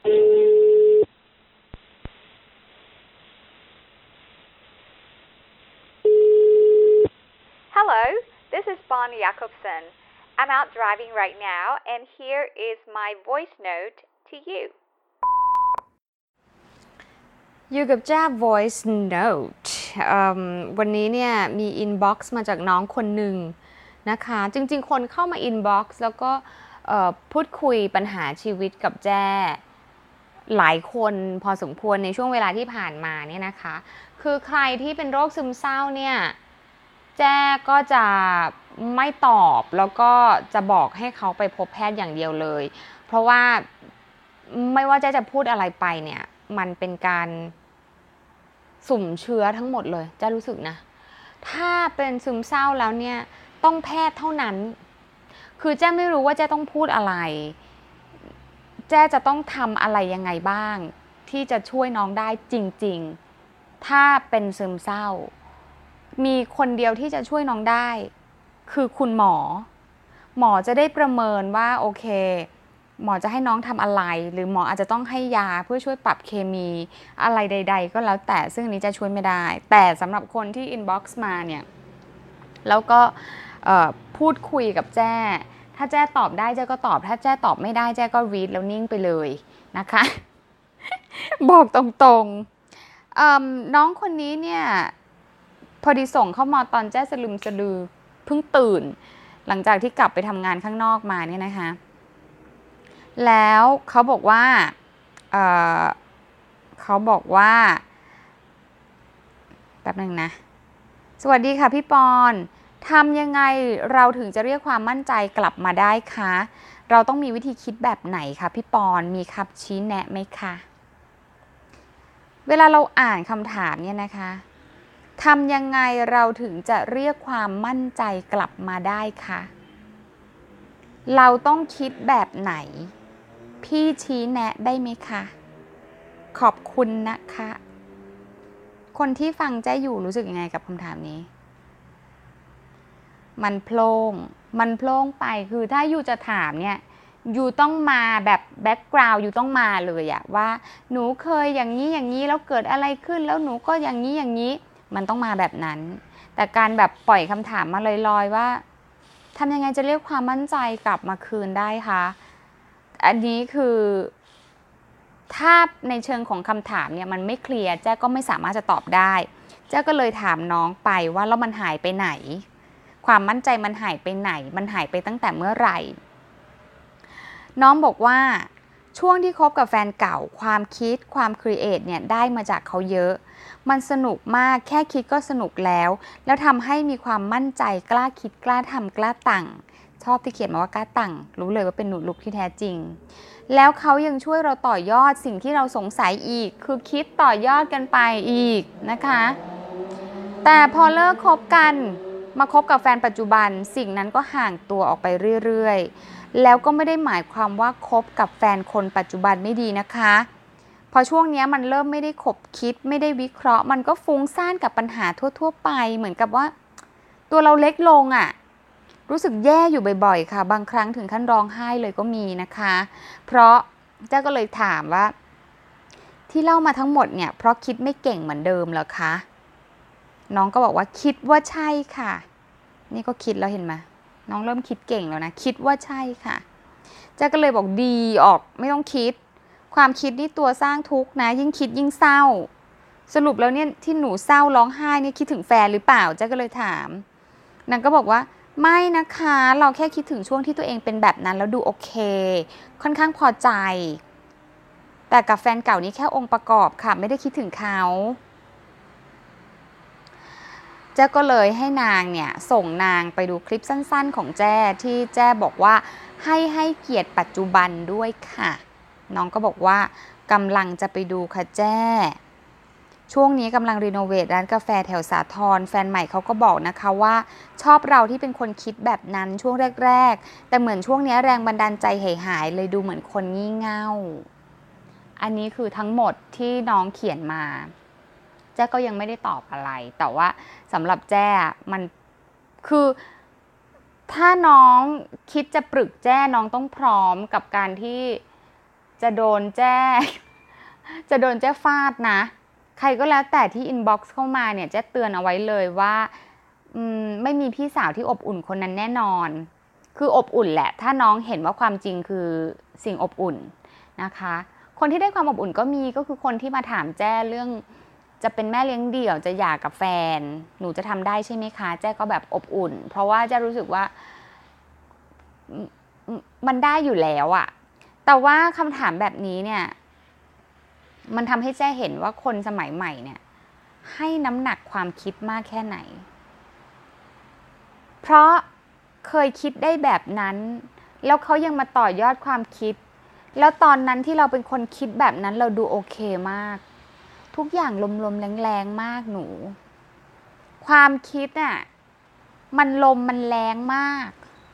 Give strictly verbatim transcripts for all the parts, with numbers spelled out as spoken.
Hello, this is Bonnie Jacobson. I'm out driving right now, and here is my voice note to you. อยู่กับจ้า voice note วันนี้เนี่ยมี inbox มาจากน้องคนหนึ่งนะคะจริงๆคนเข้ามา inbox แล้วก็พูดคุยปัญหาชีวิตกับแจ้หลายคนพอสมควรในช่วงเวลาที่ผ่านมาเนี่ยนะคะคือใครที่เป็นโรคซึมเศร้าเนี่ยแจ้ก็จะไม่ตอบแล้วก็จะบอกให้เขาไปพบแพทย์อย่างเดียวเลยเพราะว่าไม่ว่าแจ้จะพูดอะไรไปเนี่ยมันเป็นการสุ่มเชื้อทั้งหมดเลยแจ้รู้สึกนะถ้าเป็นซึมเศร้าแล้วเนี่ยต้องแพทย์เท่านั้นคือแจ้ไม่รู้ว่าแจ้ต้องพูดอะไรแจ้จะต้องทำอะไรยังไงบ้างที่จะช่วยน้องได้จริงๆถ้าเป็นซึมเศร้ามีคนเดียวที่จะช่วยน้องได้คือคุณหมอหมอจะได้ประเมินว่าโอเคหมอจะให้น้องทำอะไรหรือหมออาจจะต้องให้ยาเพื่อช่วยปรับเคมีอะไรใดๆก็แล้วแต่ซึ่งอันนี้จะช่วยไม่ได้แต่สำหรับคนที่ inbox มาเนี่ยแล้วก็พูดคุยกับแจ้ถ้าแจ้ตอบได้แจ้ก็ตอบถ้าแจ้ตอบไม่ได้แจ้ก็ read แล้วนิ่งไปเลยนะคะ บอกตรงๆน้องคนนี้เนี่ยพอดีส่งเข้ามาตอนแจ้สลึมสลือเพิ่งตื่นหลังจากที่กลับไปทำงานข้างนอกมาเนี่ยนะคะแล้วเขาบอกว่าเอ่อเขาบอกว่าแป๊บนึงนะสวัสดีค่ะพี่ปอนทำยังไงเราถึงจะเรียกความมั่นใจกลับมาได้คะเราต้องมีวิธีคิดแบบไหนคะพี่ปอนมีคำชี้แนะไหมคะเวลาเราอ่านคำถามเนี่ยนะคะทำยังไงเราถึงจะเรียกความมั่นใจกลับมาได้คะเราต้องคิดแบบไหนพี่ชี้แนะได้ไหมคะขอบคุณนะคะคนที่ฟังแจ้อยู่รู้สึกยังไงกับคำถามนี้มันโพล่งมันโพล่งไปคือถ้าอยู่จะถามเนี่ยอยู่ต้องมาแบบแบ็กกราวด์อยู่ต้องมาเลยอะว่าหนูเคยอย่างนี้อย่างนี้แล้วเกิดอะไรขึ้นแล้วหนูก็อย่างนี้อย่างนี้มันต้องมาแบบนั้นแต่การแบบปล่อยคำถามมาลอยๆว่าทำยังไงจะเรียกความมั่นใจกลับมาคืนได้คะอันนี้คือถ้าในเชิงของคำถามเนี่ยมันไม่เคลียร์แจ้ก็ไม่สามารถจะตอบได้แจ้ก็เลยถามน้องไปว่าแล้วมันหายไปไหนความมั่นใจมันหายไปไหนมันหายไปตั้งแต่เมื่อไหร่น้องบอกว่าช่วงที่คบกับแฟนเก่าความคิดความครีเอทเนี่ยได้มาจากเขาเยอะมันสนุกมากแค่คิดก็สนุกแล้วแล้วทำให้มีความมั่นใจกล้าคิดกล้าทำกล้าตั้งชอบที่เขียนมาว่ากล้าตั้งรู้เลยว่าเป็นหนูลุกที่แท้จริงแล้วเขายังช่วยเราต่อยอดสิ่งที่เราสงสัยอีกคือคิดต่อยอดกันไปอีกนะคะแต่พอเลิกคบกันมาคบกับแฟนปัจจุบันสิ่งนั้นก็ห่างตัวออกไปเรื่อยๆแล้วก็ไม่ได้หมายความว่าคบกับแฟนคนปัจจุบันไม่ดีนะคะพอช่วงนี้มันเริ่มไม่ได้คบคิดไม่ได้วิเคราะห์มันก็ฟุ้งซ่านกับปัญหาทั่วๆไปเหมือนกับว่าตัวเราเล็กลงอ่ะรู้สึกแย่อยู่บ่อยๆค่ะบางครั้งถึงขั้นร้องไห้เลยก็มีนะคะเพราะเจ้าก็เลยถามว่าที่เล่ามาทั้งหมดเนี่ยเพราะคิดไม่เก่งเหมือนเดิมเหรอคะน้องก็บอกว่าคิดว่าใช่ค่ะนี่ก็คิดแล้วเห็นไหมน้องเริ่มคิดเก่งแล้วนะคิดว่าใช่ค่ะเจ้าก็เลยบอกดีออกไม่ต้องคิดความคิดนี่ตัวสร้างทุกข์นะยิ่งคิดยิ่งเศร้าสรุปแล้วเนี่ยที่หนูเศร้าร้องไห้นี่คิดถึงแฟนหรือเปล่าเจ้าก็เลยถามนางก็บอกว่าไม่นะคะเราแค่คิดถึงช่วงที่ตัวเองเป็นแบบนั้นแล้วดูโอเคค่อนข้างพอใจแต่กับแฟนเก่านี้แค่องค์ประกอบค่ะไม่ได้คิดถึงเขาเจ้าก็เลยให้นางเนี่ยส่งนางไปดูคลิปสั้นๆของแจ้ที่แจ้บอกว่าให้ให้เกียรติปัจจุบันด้วยค่ะน้องก็บอกว่ากำลังจะไปดูค่ะแจ้ช่วงนี้กำลังรีโนเวทร้านกาแฟแถวสาทรแฟนใหม่เขาก็บอกนะคะว่าชอบเราที่เป็นคนคิดแบบนั้นช่วงแรกๆแต่เหมือนช่วงนี้แรงบันดาลใจหายๆเลยดูเหมือนคนงี่เง่าอันนี้คือทั้งหมดที่น้องเขียนมาแจ้ก็ยังไม่ได้ตอบอะไรแต่ว่าสำหรับแจ้มันคือถ้าน้องคิดจะปรึกแจ้น้องต้องพร้อมกับการที่จะโดนแจ้จะโดนแจ้ฟาดนะใครก็แล้วแต่ที่อินบ็อกซ์เข้ามาเนี่ยแจ้เตือนเอาไว้เลยว่าไม่มีพี่สาวที่อบอุ่นคนนั้นแน่นอนคืออบอุ่นแหละถ้าน้องเห็นว่าความจริงคือสิ่งอบอุ่นนะคะคนที่ได้ความอบอุ่นก็มีก็คือคนที่มาถามแจ้เรื่องจะเป็นแม่เลี้ยงเดี่ยวจะหย่ากับแฟนหนูจะทำได้ใช่ไหมคะแจ้ก็แบบอบอุ่นเพราะว่าแจ้รู้สึกว่ามันได้อยู่แล้วอะแต่ว่าคำถามแบบนี้เนี่ยมันทำให้แจ้เห็นว่าคนสมัยใหม่เนี่ยให้น้ำหนักความคิดมากแค่ไหนเพราะเคยคิดได้แบบนั้นแล้วเขายังมาต่อยอดความคิดแล้วตอนนั้นที่เราเป็นคนคิดแบบนั้นเราดูโอเคมากทุกอย่างลมๆแรงๆมากหนูความคิดน่ะมันลมมันแรงมาก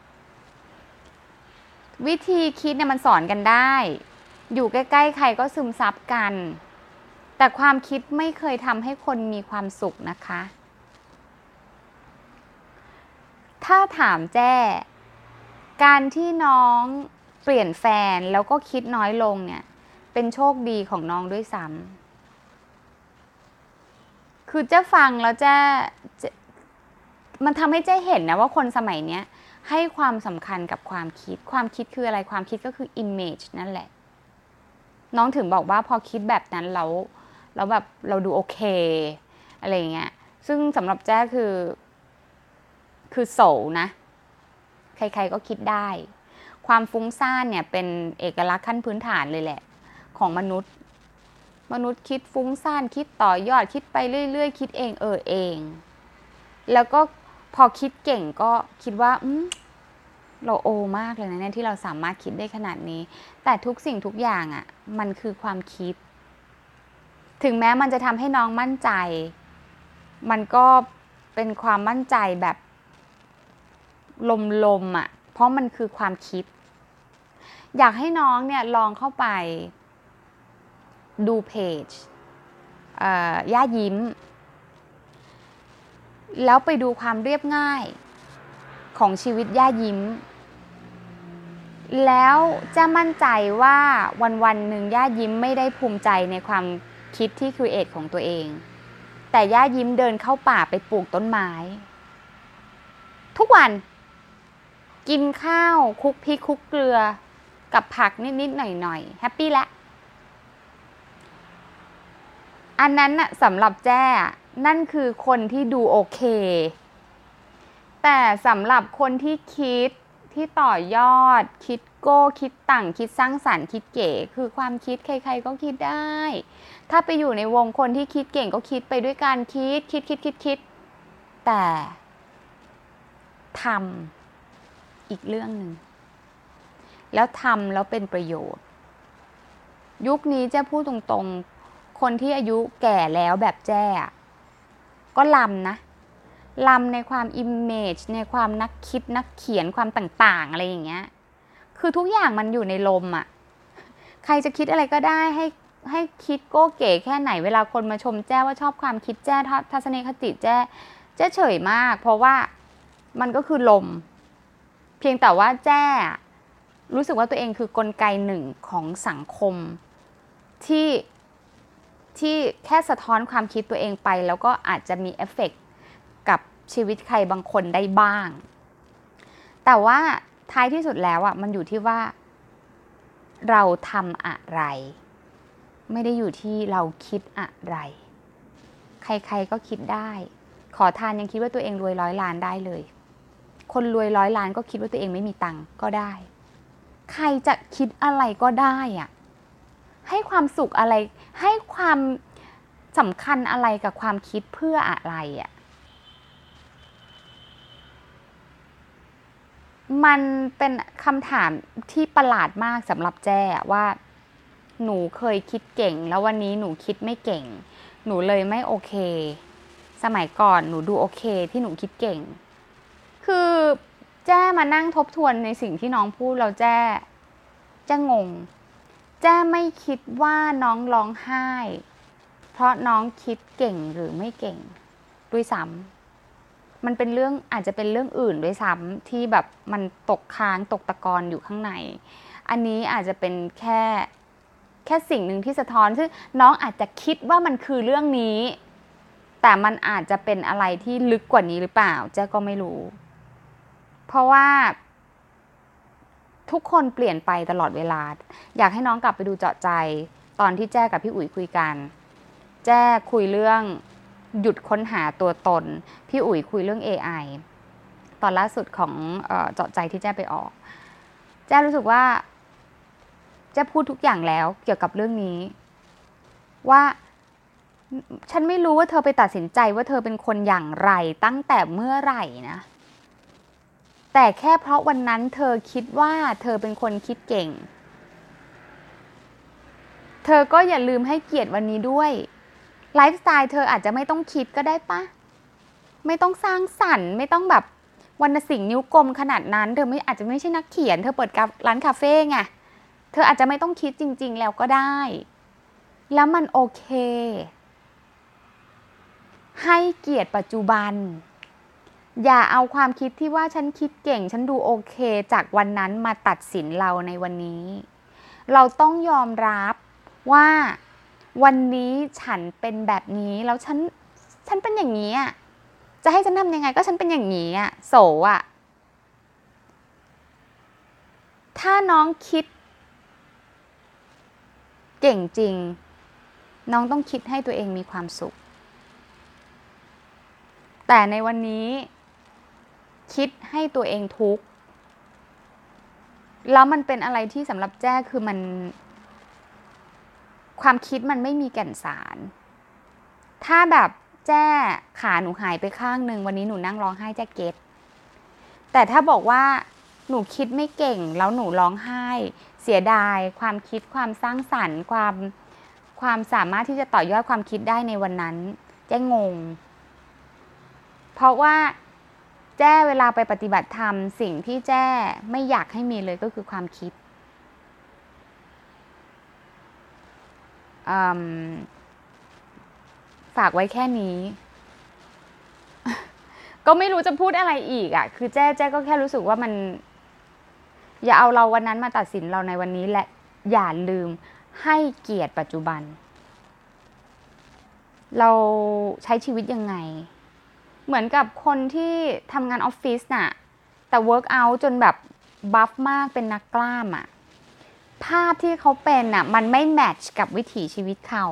วิธีคิดเนี่ยมันสอนกันได้อยู่ใกล้ๆใครก็ซึมซับกันแต่ความคิดไม่เคยทำให้คนมีความสุขนะคะถ้าถามแจ้การที่น้องเปลี่ยนแฟนแล้วก็คิดน้อยลงเนี่ยเป็นโชคดีของน้องด้วยซ้ำคือแจ้ฟังแล้วแจ้มันทำให้แจ้เห็นนะว่าคนสมัยเนี้ยให้ความสำคัญกับความคิดความคิดคืออะไรความคิดก็คือ image นั่นแหละน้องถึงบอกว่าพอคิดแบบนั้นแล้วแล้วแบบเราดูโอเคอะไรเงี้ยซึ่งสำหรับแจ้คือคือโสนะใครๆก็คิดได้ความฟุ้งซ่านเนี่ยเป็นเอกลักษณ์ขั้นพื้นฐานเลยแหละของมนุษย์มนุษย์คิดฟุ้งซ่านคิดต่อยอดคิดไปเรื่อยๆคิดเองเออเองแล้วก็พอคิดเก่งก็คิดว่าอืมเราโอมากเลยนะเนี่ยที่เราสามารถคิดได้ขนาดนี้แต่ทุกสิ่งทุกอย่างอ่ะมันคือความคิดถึงแม้มันจะทำให้น้องมั่นใจมันก็เป็นความมั่นใจแบบลมๆอ่ะเพราะมันคือความคิดอยากให้น้องเนี่ยลองเข้าไปดูเพจย่ายิ้มแล้วไปดูความเรียบง่ายของชีวิตย่ายิ้มแล้วจะมั่นใจว่าวันวันหนึ่งย่ายิ้มไม่ได้ภูมิใจในความคิดที่ครีเอทของตัวเองแต่ย่ายิ้มเดินเข้าป่าไปปลูกต้นไม้ทุกวันกินข้าวคลุกพริกคลุกเกลือกับผักนิดๆหน่อยๆแฮปปี้แล้วอันนั้นน่ะสำหรับแจ้นั่นคือคนที่ดูโอเคแต่สำหรับคนที่คิดที่ต่อยอดคิดโก้คิดต่างคิดสร้างสรรค์คิดเก๋คือความคิดใครๆก็คิดได้ถ้าไปอยู่ในวงคนที่คิดเก่งก็คิดไปด้วยการคิดคิดคิดคิดคิดแต่ทำอีกเรื่องหนึ่งแล้วทำแล้วเป็นประโยชน์ยุคนี้แจ้พูดตรงๆคนที่อายุแก่แล้วแบบแจ้ก็ลำนะลำในความอิมเมจในความนักคิดนักเขียนความต่างๆอะไรอย่างเงี้ยคือทุกอย่างมันอยู่ในลมอ่ะใครจะคิดอะไรก็ได้ให้ให้คิดโก้เก๋แค่ไหนเวลาคนมาชมแจ้ว่าชอบความคิดแจ้ทัศนคติแจ้แจ้เฉยมากเพราะว่ามันก็คือลมเพียงแต่ว่าแจ้รู้สึกว่าตัวเองคือกลไกหนึ่งของสังคมที่ที่แค่สะท้อนความคิดตัวเองไปแล้วก็อาจจะมีเอฟเฟกต์กับชีวิตใครบางคนได้บ้างแต่ว่าท้ายที่สุดแล้วอ่ะมันอยู่ที่ว่าเราทำอะไรไม่ได้อยู่ที่เราคิดอะไรใครๆก็คิดได้ขอทานยังคิดว่าตัวเองรวยร้อยล้านได้เลยคนรวยร้อยล้านก็คิดว่าตัวเองไม่มีตังค์ก็ได้ใครจะคิดอะไรก็ได้อ่ะให้ความสุขอะไรให้ความสำคัญอะไรกับความคิดเพื่ออะไรอ่ะมันเป็นคำถามที่ประหลาดมากสำหรับแจ้ว่าหนูเคยคิดเก่งแล้ววันนี้หนูคิดไม่เก่งหนูเลยไม่โอเคสมัยก่อนหนูดูโอเคที่หนูคิดเก่งคือแจ้มานั่งทบทวนในสิ่งที่น้องพูดแล้วแจ้แจ้งงแจ้ไม่คิดว่าน้องร้องไห้เพราะน้องคิดเก่งหรือไม่เก่งด้วยซ้ำมันเป็นเรื่องอาจจะเป็นเรื่องอื่นด้วยซ้ำที่แบบมันตกค้างตกตะกอนอยู่ข้างในอันนี้อาจจะเป็นแค่แค่สิ่งหนึ่งที่สะท้อนซึ่งน้องอาจจะคิดว่ามันคือเรื่องนี้แต่มันอาจจะเป็นอะไรที่ลึกกว่านี้หรือเปล่าเจ๊ก็ไม่รู้เพราะว่าทุกคนเปลี่ยนไปตลอดเวลาอยากให้น้องกลับไปดูเจาะใจตอนที่แจ้กับพี่อุ๋ยคุยกันแจ้คุยเรื่องหยุดค้นหาตัวตนพี่อุ๋ยคุยเรื่อง เอ ไอ ตอนล่าสุดของเอ่อเจาะใจที่แจ้ไปออกแจ้รู้สึกว่าแจ้พูดทุกอย่างแล้วเกี่ยวกับเรื่องนี้ว่าฉันไม่รู้ว่าเธอไปตัดสินใจว่าเธอเป็นคนอย่างไรตั้งแต่เมื่อไหร่นะแต่แค่เพราะวันนั้นเธอคิดว่าเธอเป็นคนคิดเก่งเธอก็อย่าลืมให้เกียรติวันนี้ด้วยไลฟ์สไตล์เธออาจจะไม่ต้องคิดก็ได้ปะไม่ต้องสร้างสรรค์ไม่ต้องแบบวรรณสิงห์นิ้วกลมขนาดนั้นเธอไม่อาจจะไม่ใช่นักเขียนเธอเปิดร้านคาเฟ่ไงเธออาจจะไม่ต้องคิดจริงๆแล้วก็ได้แล้วมันโอเคให้เกียรติปัจจุบันอย่าเอาความคิดที่ว่าฉันคิดเก่งฉันดูโอเคจากวันนั้นมาตัดสินเราในวันนี้เราต้องยอมรับว่าวันนี้ฉันเป็นแบบนี้แล้วฉันฉันเป็นอย่างนี้อ่ะจะให้ฉันทำยังไงก็ฉันเป็นอย่างนี้อ่ะโสอ่ะถ้าน้องคิดเก่งจริงน้องต้องคิดให้ตัวเองมีความสุขแต่ในวันนี้คิดให้ตัวเองทุกข์แล้วมันเป็นอะไรที่สำหรับแจ้คือมันความคิดมันไม่มีแก่นสารถ้าแบบแจ้ขาหนูหายไปข้างหนึ่งวันนี้หนูนั่งร้องไห้แจ้เก็ตแต่ถ้าบอกว่าหนูคิดไม่เก่งแล้วหนูร้องไห้เสียดายความคิดความสร้างสรรค์ความความสามารถที่จะต่อยอดความคิดได้ในวันนั้นแจ้งงเพราะว่าแจ้เวลาไปปฏิบัติธรรมสิ่งที่แจ้ไม่อยากให้มีเลยก็คือความคิดฝากไว้แค่นี้ ก็ไม่รู้จะพูดอะไรอีกอ่ะคือแจ้แจ้ก็แค่รู้สึกว่ามันอย่าเอาเราวันนั้นมาตัดสินเราในวันนี้และอย่าลืมให้เกียรติปัจจุบันเราใช้ชีวิตยังไงเหมือนกับคนที่ทำงานออฟฟิศน่ะแต่เวิร์กเอาท์จนแบบบัฟมากเป็นนักกล้ามอ่ะภาพที่เขาเป็นอ่ะมันไม่แมทช์กับวิถีชีวิตเขา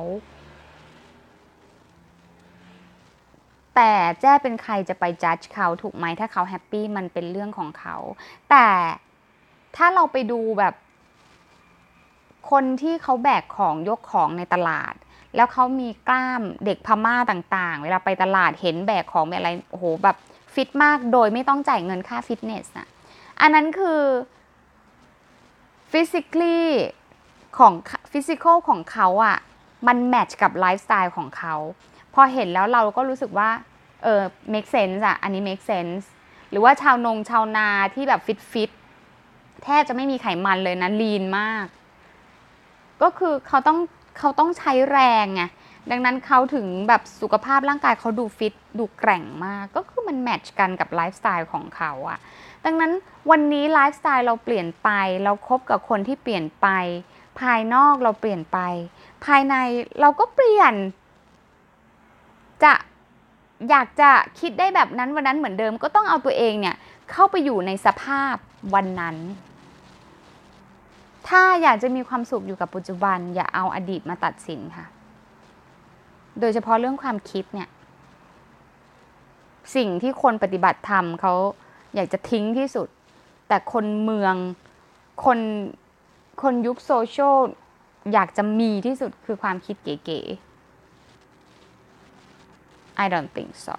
แต่แจ้เป็นใครจะไปจัดเขาถูกไหมถ้าเขาแฮปปี้มันเป็นเรื่องของเขาแต่ถ้าเราไปดูแบบคนที่เขาแบกของยกของในตลาดแล้วเขามีกล้ามเด็กพม่าต่างๆเวลาไปตลาดเห็นแบกของแบบอะไรโอ้โหแบบฟิตมากโดยไม่ต้องจ่ายเงินค่าฟิตเนสนะอันนั้นคือฟิสิกอลของฟิสิกอลของเขาอ่ะมันแมทช์กับไลฟ์สไตล์ของเขาพอเห็นแล้วเราก็รู้สึกว่าเออ make sense อ่ะอันนี้ make sense หรือว่าชาวนงชาวนาที่แบบฟิตฟิตแทบจะไม่มีไขมันเลยนะลีนมากก็คือเขาต้องเขาต้องใช้แรงไงดังนั้นเขาถึงแบบสุขภาพร่างกายเขาดูฟิตดูแกร่งมากก็คือมันแมทช์กันกับไลฟ์สไตล์ของเขาอะดังนั้นวันนี้ไลฟ์สไตล์เราเปลี่ยนไปเราคบกับคนที่เปลี่ยนไปภายนอกเราเปลี่ยนไปภายในเราก็เปลี่ยนจะอยากจะคิดได้แบบนั้นวันนั้นเหมือนเดิมก็ต้องเอาตัวเองเนี่ยเข้าไปอยู่ในสภาพวันนั้นถ้าอยากจะมีความสุขอยู่กับปัจจุบันอย่าเอาอดีตมาตัดสินค่ะโดยเฉพาะเรื่องความคิดเนี่ยสิ่งที่คนปฏิบัติธรรมเขาอยากจะทิ้งที่สุดแต่คนเมืองคนคนยุคโซเชียลอยากจะมีที่สุดคือความคิดเก๋ๆ I don't think so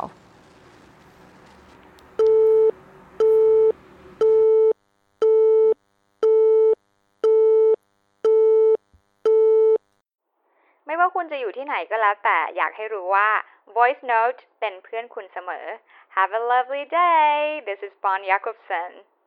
ไม่ว่าคุณจะอยู่ที่ไหนก็แล้วแต่อยากให้รู้ว่า Voice Note เป็นเพื่อนคุณเสมอ Have a lovely day. This is Bon Jacobson.